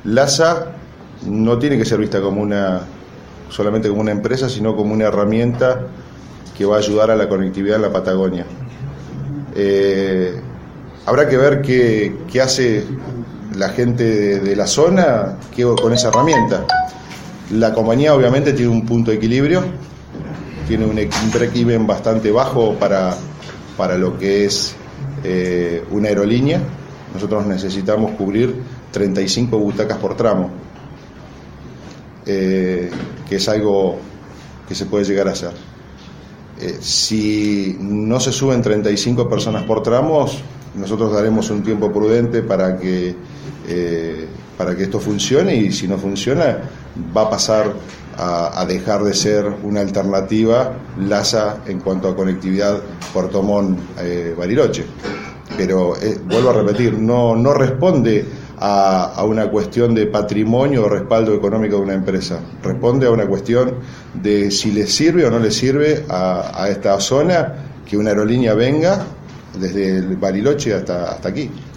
LASA no tiene que ser vista como solamente como una empresa, sino como una herramienta que va a ayudar a la conectividad en la Patagonia. Habrá que ver qué hace la gente de la zona con esa herramienta. La compañía obviamente tiene un punto de equilibrio, tiene un break-even bastante bajo para lo que es una aerolínea. Nosotros necesitamos cubrir 35 butacas por tramo, que es algo que se puede llegar a hacer. Si no se suben 35 personas por tramos, nosotros daremos un tiempo prudente para que esto funcione, y si no funciona va a pasar a dejar de ser una alternativa LASA en cuanto a conectividad Puerto Montt-Bariloche. Pero vuelvo a repetir, no responde a una cuestión de patrimonio o respaldo económico de una empresa, responde a una cuestión de si le sirve o no le sirve a esta zona que una aerolínea venga desde el Bariloche hasta aquí.